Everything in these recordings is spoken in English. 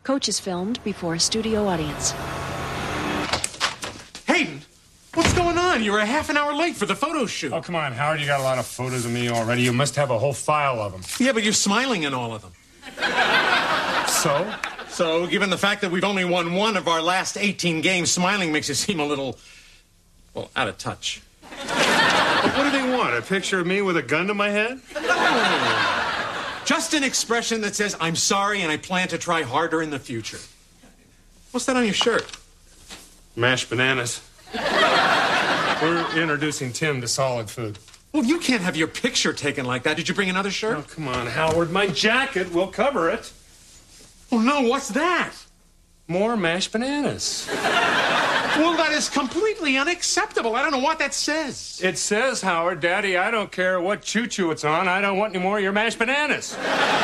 Coach is filmed before a studio audience. Hayden, what's going on? You were a half an hour late for the photo shoot. Oh, come on, Howard. You got a lot of photos of me already. You must have a whole file of them. Yeah, but you're smiling in all of them. So? So, given the fact that we've only won one of our last 18 games, smiling makes you seem a little, well, out of touch. What do they want? A picture of me with a gun to my head? Just an expression that says, I'm sorry and I plan to try harder in the future. What's that on your shirt? Mashed bananas. We're introducing Tim to solid food. Well, you can't have your picture taken like that. Did you bring another shirt? Oh, come on, Howard. My jacket will cover it. Oh, no, what's that? More mashed bananas. Well, that is completely unacceptable. I don't know what that says. It says, Howard, Daddy, I don't care what choo-choo it's on. I don't want any more of your mashed bananas.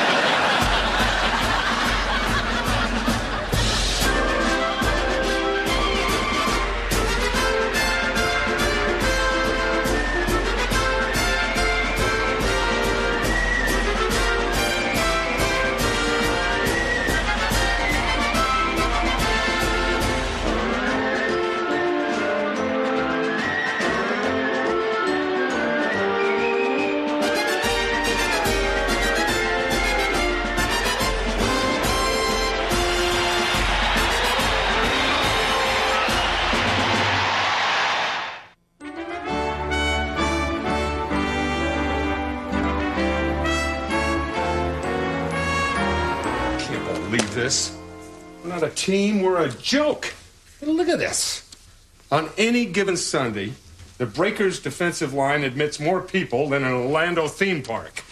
This. We're not a team, we're a joke. Look at this. On any given Sunday, the Breakers' defensive line admits more people than an Orlando theme park.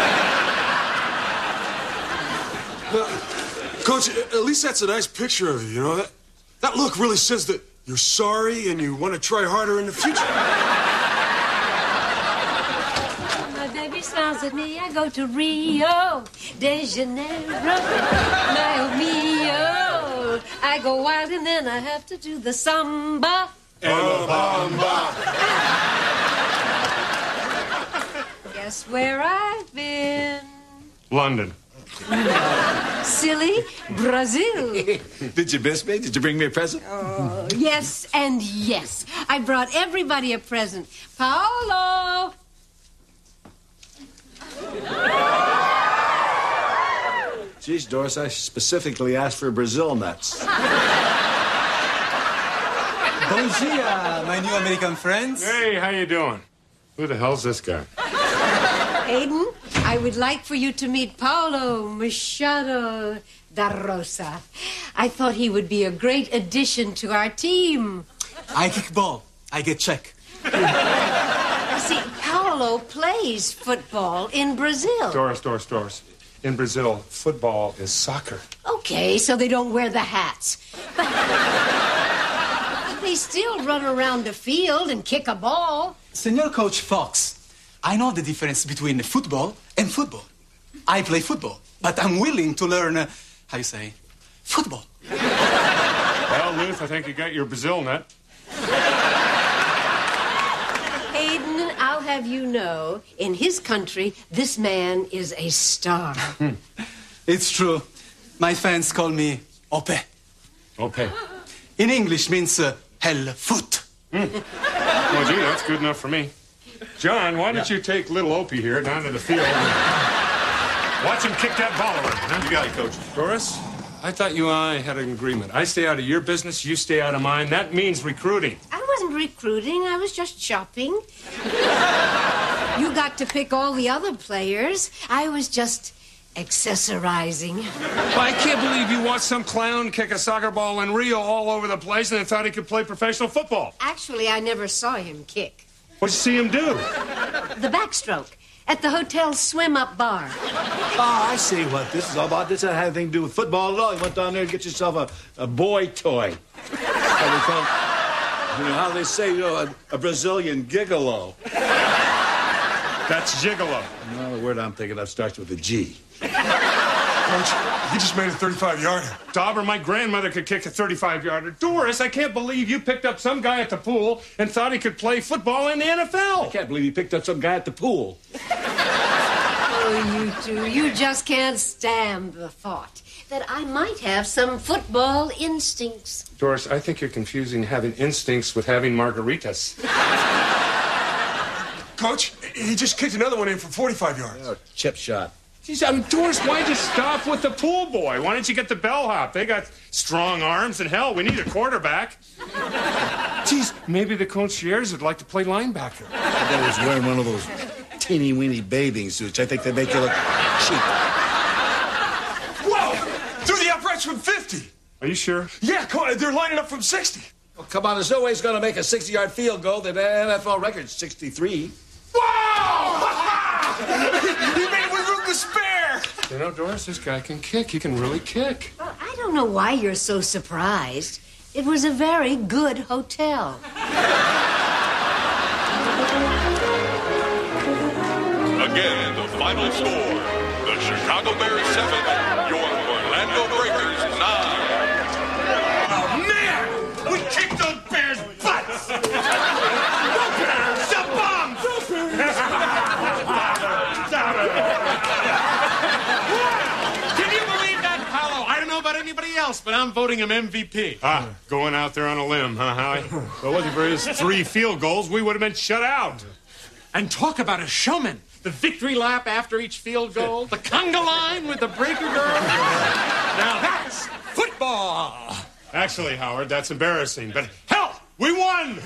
Coach, at least that's a nice picture of you, you know? That look really says that you're sorry and you want to try harder in the future. Smiles at me, I go to Rio de Janeiro, Mio mio. I go wild and then I have to do the samba. And the bamba. Guess where I've been? London. Silly, Brazil. Did you miss me? Did you bring me a present? Oh, yes and yes. I brought everybody a present. Paolo. Geez, Doris, I specifically asked for Brazil nuts. Bonjour, my new American friends. Hey, how you doing? Who the hell's this guy? Hayden, I would like for you to meet Paolo Machado da Rosa. I thought he would be a great addition to our team. I kick ball. I get check. See, Paolo plays football in Brazil. Doris. In Brazil, football is soccer. Okay, so they don't wear the hats. But they still run around the field and kick a ball. Senor Coach Fox, I know the difference between football and football. I play football, but I'm willing to learn, how you say, football. Well, Ruth, I think you got your Brazil nut. Hayden, I'll have you know, in his country, this man is a star. It's true. My fans call me Ope. Ope. In English means hell foot. Well, gee, that's good enough for me. John, why don't you take little Opie here down to the field and watch him kick that ball around? Huh? You got it, Coach. Doris, I thought you and I had an agreement. I stay out of your business, you stay out of mine. That means recruiting. I wasn't recruiting. I was just shopping. You got to pick all the other players. I was just accessorizing. Well, I can't believe you watched some clown kick a soccer ball in Rio all over the place and then thought he could play professional football. Actually, I never saw him kick. What'd you see him do? The backstroke at the hotel swim-up bar. Oh, I see what this is all about. This doesn't have anything to do with football at all. You went down there to get yourself a boy toy. You know how they say, a Brazilian gigolo. That's gigolo. No, the word I'm thinking of starts with a G. Coach, he just made a 35-yarder. Dauber, my grandmother could kick a 35-yarder. Doris, I can't believe you picked up some guy at the pool and thought he could play football in the NFL. I can't believe you picked up some guy at the pool. Oh, you two, you just can't stand the thought that I might have some football instincts. Doris, I think you're confusing having instincts with having margaritas. Coach, he just kicked another one in from 45 yards. Oh, chip shot. Geez, Doris, why'd you stop with the pool boy? Why don't you get the bellhop? They got strong arms, and hell, we need a quarterback. Geez, maybe the concierge would like to play linebacker. I was wearing one of those teeny-weeny bathing suits. I think they make you look cheap. Whoa! Through the uprights from 50. Are you sure? Yeah, they're lining up from 60. Oh, come on, there's no way he's going to make a 60-yard field goal. The NFL record's 63. Wow! He made it with room to spare. You know, Doris, this guy can kick. He can really kick. Well, I don't know why you're so surprised. It was a very good hotel. Again, the final score. The Chicago Bears 7, your Orlando Breakers 9. Oh, man! We kicked those Bears' butts! The Bears! The bombs! Can you believe that, Paolo? I don't know about anybody else, but I'm voting him MVP. Going out there on a limb, huh, Howie? Well, wasn't for his 3 field goals, we would have been shut out. And talk about a showman. The victory lap after each field goal. The conga line with the breaker girl. Now that's football. Actually, Howard, that's embarrassing, but hell, we won!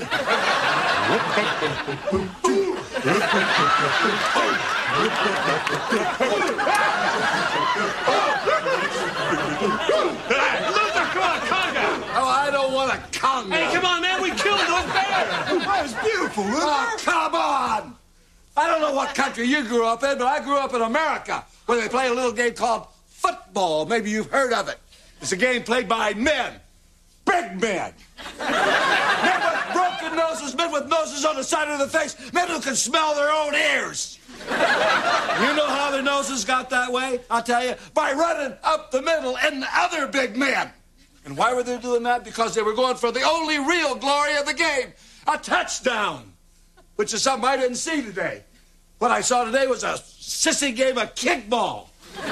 Luther, come on, conga. Oh, I don't want a conga. Hey, come on, man, we killed those bears. That was beautiful, Luther. Oh, come on! I don't know what country you grew up in, but I grew up in America, where they play a little game called football. Maybe you've heard of it. It's a game played by men. Big men. Men with broken noses, men with noses on the side of the face, men who can smell their own ears. You know how their noses got that way? I'll tell you, by running up the middle and the other big men. And why were they doing that? Because they were going for the only real glory of the game, a touchdown, which is something I didn't see today. What I saw today was a sissy game of kickball.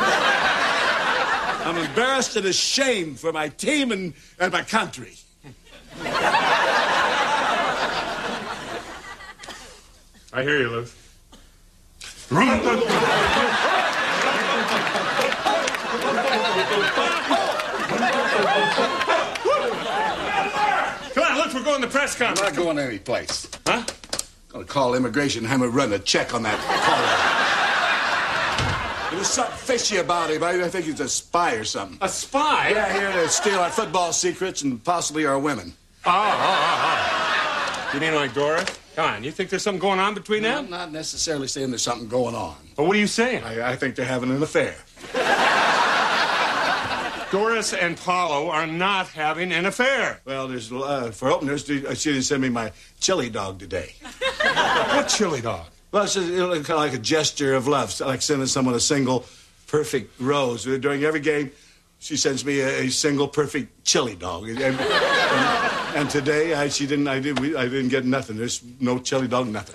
I'm embarrassed and ashamed for my team and my country. I hear you, Lou. Come on, look, we're going to the press I'm conference. not going any place. Huh? Gonna call immigration and have him run a check on that caller. There's something fishy about him. I think he's a spy or something. A spy? Yeah, here to steal our football secrets and possibly our women. You mean like Dora? Come on, you think there's something going on between them? I'm not necessarily saying there's something going on. But what are you saying? I think they're having an affair. Doris and Paulo are not having an affair. Well, there's for openers, she didn't send me my chili dog today. What chili dog? Well, it's just, kind of like a gesture of love, like sending someone a single perfect rose. During every game, she sends me a single perfect chili dog. And today, I didn't get nothing. There's no chili dog, nothing.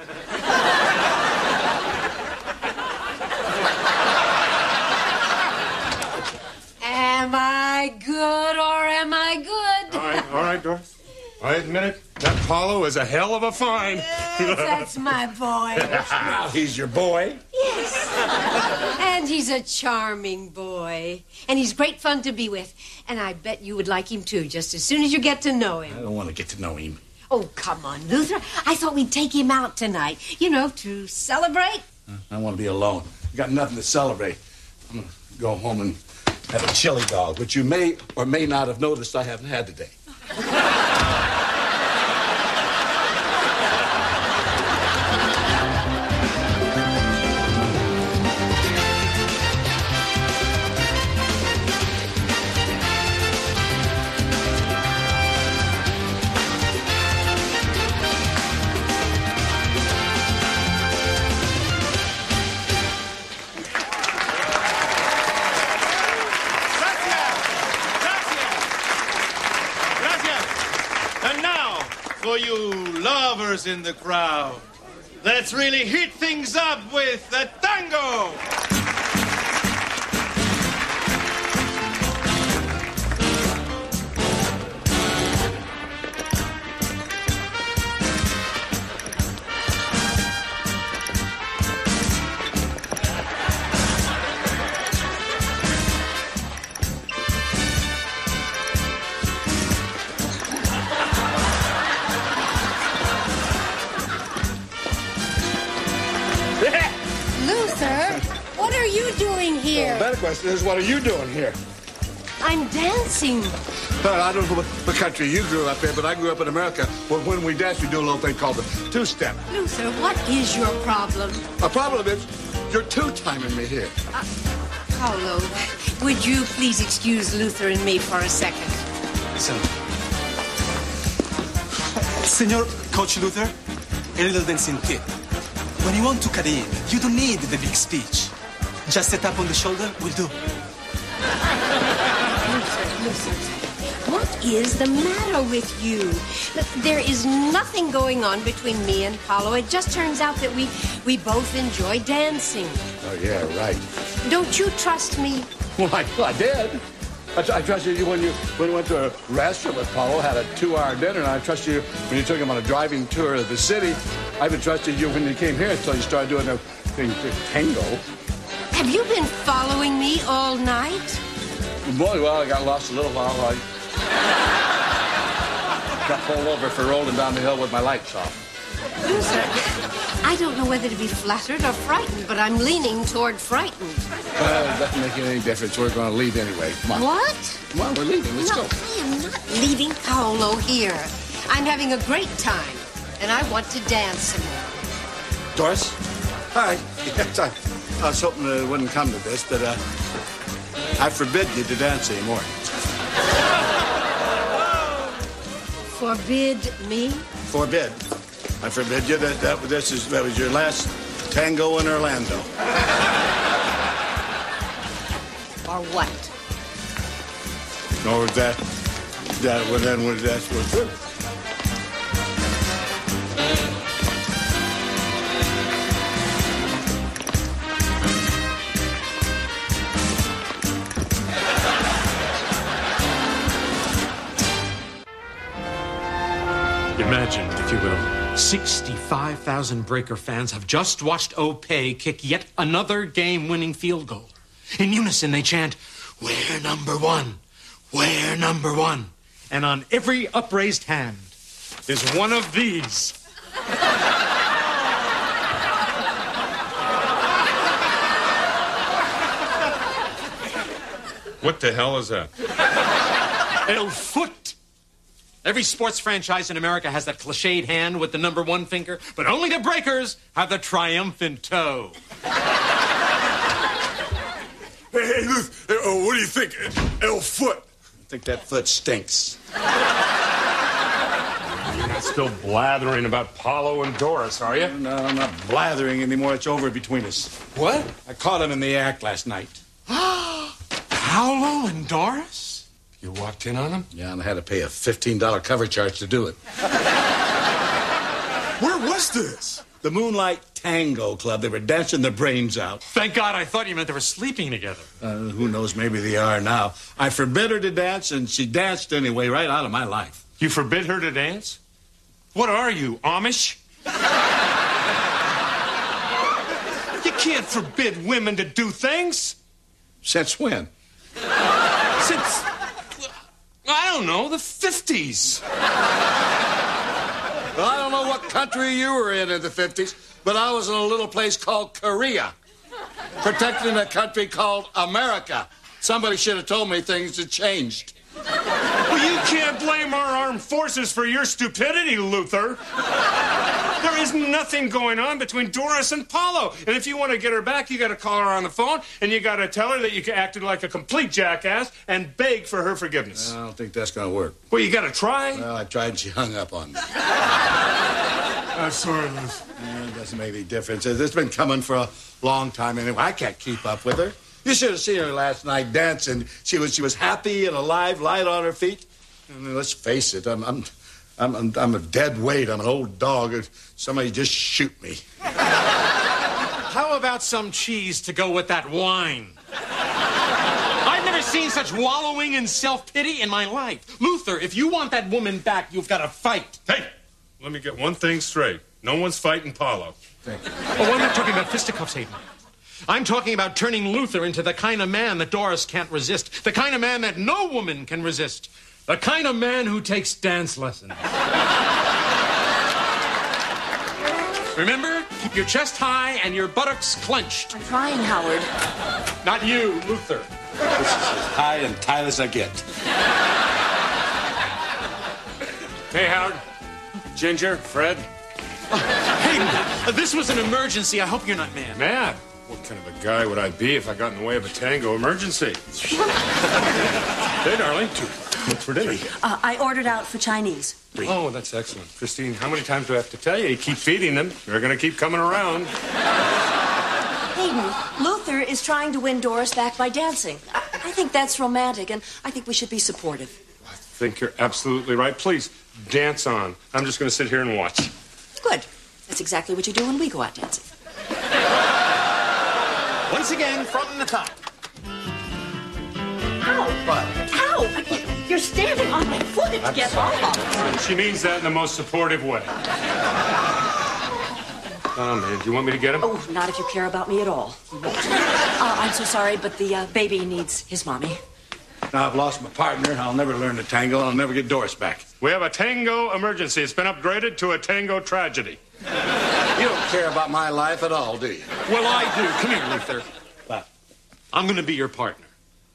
Am I good or am I good? All right, Doris. I admit it. That Paulo is a hell of a find. Yes, that's my boy. Now he's your boy. Yes. And he's a charming boy. And he's great fun to be with. And I bet you would like him too, just as soon as you get to know him. I don't want to get to know him. Oh, come on, Luther. I thought we'd take him out tonight. You know, to celebrate. I want to be alone. I got nothing to celebrate. I'm going to go home and have a chili dog, which you may or may not have noticed I haven't had today. For you lovers in the crowd, let's really heat things up with the tango. here? The better question is, what are you doing here? I'm dancing. I don't know what country you grew up in, but I grew up in America. Well, when we dance, we do a little thing called the two-step. Luther, what is your problem? The problem is you're two-timing me here. Paolo, would you please excuse Luther and me for a second? Senor Coach Luther, a little dancing tip. When you want to cut in, you don't need the big speech. Just a tap on the shoulder will do. Luther, what is the matter with you? Look, there is nothing going on between me and Paolo. It just turns out that we both enjoy dancing. Oh, yeah, right. Don't you trust me? Well, I did. I trusted you when you went to a restaurant with Paolo, had a 2-hour dinner, and I trusted you when you took him on a driving tour of the city. I even trusted you when you came here until you started doing the thing, tango. Have you been following me all night? Boy, well, I got lost a little while. I got pulled over for rolling down the hill with my lights off. Luther, I don't know whether to be flattered or frightened, but I'm leaning toward frightened. It doesn't make any difference. We're going to leave anyway. Come on. What? Come on, we're leaving. Let's No, go. I am not leaving Paolo here. I'm having a great time, and I want to dance some more. Doris? Hi. Yes, I was hoping it wouldn't come to this, but I forbid you to dance anymore. Forbid me? Forbid. I forbid you that was your last tango in Orlando. Or what? Or that's true. Imagine, if you will, 65,000 Breaker fans have just watched Opay kick yet another game-winning field goal. In unison, they chant, "We're number one. We're number one." And on every upraised hand is one of these. What the hell is that? El Foot. Every sports franchise in America has that cliched hand with the number one finger, but only the Breakers have the triumphant toe. Hey, Luth, what do you think? El Foot. I think that foot stinks. You're not still blathering about Paolo and Doris, are you? No, I'm not blathering anymore. It's over between us. What? I caught him in the act last night. Paolo and Doris? You walked in on him? Yeah, and I had to pay a $15 cover charge to do it. Where was this? The Moonlight Tango Club. They were dancing their brains out. Thank God, I thought you meant they were sleeping together. Who knows, maybe they are now. I forbid her to dance, and she danced anyway, right out of my life. You forbid her to dance? What are you, Amish? You can't forbid women to do things. Since when? Since, I don't know, the 50s. Well, I don't know what country you were in the 50s, but I was in a little place called Korea, protecting a country called America. Somebody should have told me things had changed. Well, you can't blame our armed forces for your stupidity, Luther. There is nothing going on between Doris and Paolo. And if you want to get her back, you got to call her on the phone, and you got to tell her that you acted like a complete jackass and beg for her forgiveness. I don't think that's going to work. Well, you got to try. Well, I tried and she hung up on me. I'm sorry, Luth. It doesn't make any difference. It's been coming for a long time anyway. I can't keep up with her. You should have seen her last night dancing. She was happy and alive, light on her feet. And let's face it, I'm a dead weight. I'm an old dog. Somebody just shoot me. How about some cheese to go with that wine? I've never seen such wallowing in self-pity in my life. Luther, if you want that woman back, you've got to fight. Hey, let me get one thing straight. No one's fighting Paolo. Oh, I'm not talking about fisticuffs, Hayden. I'm talking about turning Luther into the kind of man that Doris can't resist. The kind of man that no woman can resist. The kind of man who takes dance lessons. Remember, keep your chest high and your buttocks clenched. I'm trying, Howard. Not you, Luther. This is as high and tight as I get. Hey, Howard. Ginger, Fred. Hey, this was an emergency. I hope you're not mad. Mad? What kind of a guy would I be if I got in the way of a tango emergency? Hey, darling. What's for dinner? I ordered out for Chinese. Oh, that's excellent. Christine, how many times do I have to tell you? You keep feeding them. They're going to keep coming around. Hayden, Luther is trying to win Doris back by dancing. I think that's romantic, and I think we should be supportive. I think you're absolutely right. Please, dance on. I'm just going to sit here and watch. Good. That's exactly what you do when we go out dancing. Once again, from the top. Ow! Ow! You're standing on my foot. Get off. She means that in the most supportive way. Oh, man, do you want me to get him? Oh, not if you care about me at all. I'm so sorry, but the baby needs his mommy. Now I've lost my partner. I'll never learn to tango, and I'll never get Doris back. We have a tango emergency. It's been upgraded to a tango tragedy. You don't care about my life at all, do you? Well, I do. Come here, Luther. What? I'm going to be your partner.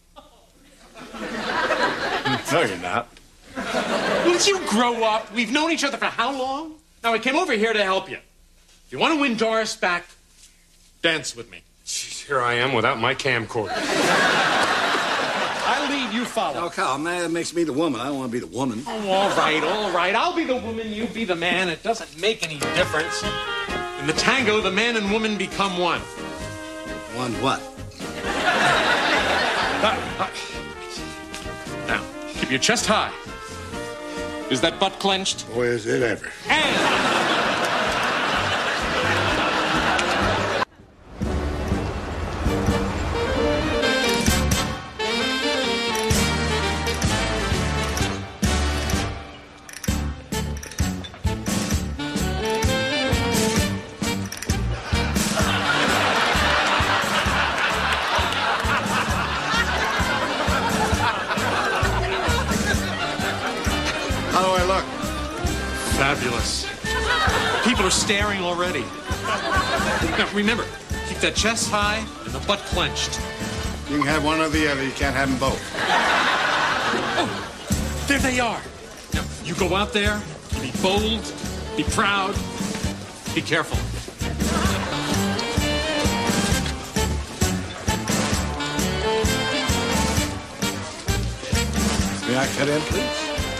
No, you're not. Won't you grow up? We've known each other for how long? Now, I came over here to help you. If you want to win Doris back, dance with me. Jeez, here I am without my camcorder. I'll lead, you follow. Oh, Kyle, man, that makes me the woman. I don't want to be the woman. Oh, all right. I'll be the woman, you be the man. It doesn't make any difference. In the tango, the man and woman become one. One what? Now, keep your chest high. Is that butt clenched? Boy, is it ever. And... Fabulous. People are staring already. Now, remember, keep that chest high and the butt clenched. You can have one or the other. You can't have them both. Oh, there they are. Now, you go out there, be bold, be proud, be careful. May I cut in, please?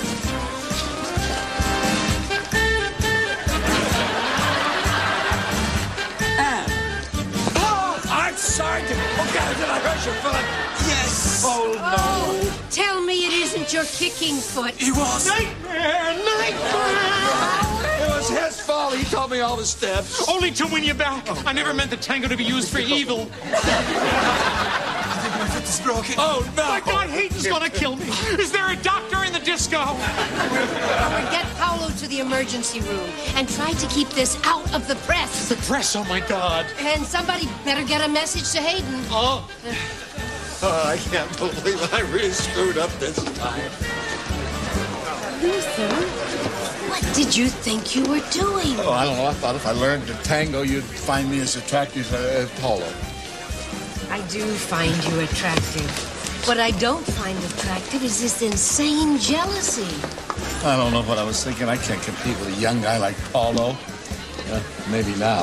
Sergeant! Oh, God, did I hurt your foot? Yes! Oh, no. Oh, tell me it isn't your kicking foot. He was. Nightmare! It was his fault. He taught me all the steps. Only to win you back. I never meant the tango to be used for evil. I think my foot is broken. Oh, no. My God, Hayden's gonna kill me. Is there a doctor in the disco? Get Paolo to the emergency room and try to keep this out of the press. The press, oh, my God. And somebody better get a message to Hayden. Oh. I can't believe I really screwed up this time. Luther, what did you think you were doing? Oh, I don't know. I thought if I learned to tango, you'd find me as attractive as Paulo. I do find you attractive. What I don't find attractive is this insane jealousy. I don't know what I was thinking. I can't compete with a young guy like Paulo. Maybe now.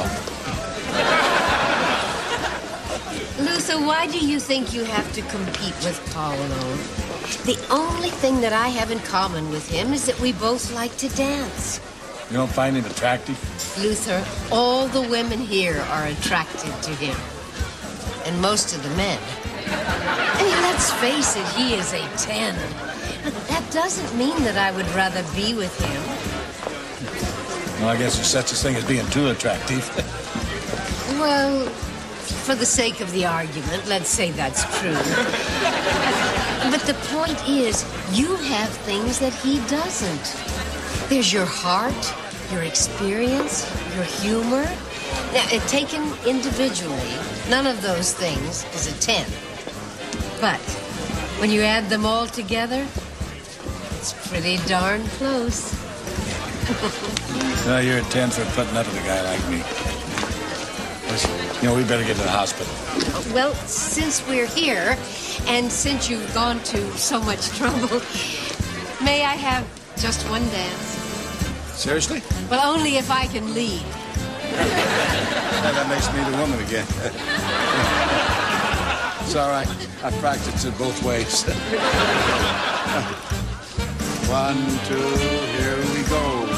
Luther, why do you think you have to compete with Paolo? The only thing that I have in common with him is that we both like to dance. You don't find him attractive? Luther, all the women here are attracted to him. And most of the men. I mean, let's face it, he is a 10. But that doesn't mean that I would rather be with him. Well, I guess there's such a thing as being too attractive. Well, for the sake of the argument, let's say that's true. But the point is, you have things that he doesn't. There's your heart, your experience, your humor. Now, taken individually, none of those things is a 10. But when you add them all together, it's pretty darn close. Well, you're a 10 for putting up with a guy like me. Listen, you know, we better get to the hospital. Well, since we're here, and since you've gone to so much trouble, may I have just one dance? Seriously? Well, only if I can lead. That makes me the woman again. It's all right. I practiced it both ways. 1, 2, here we go.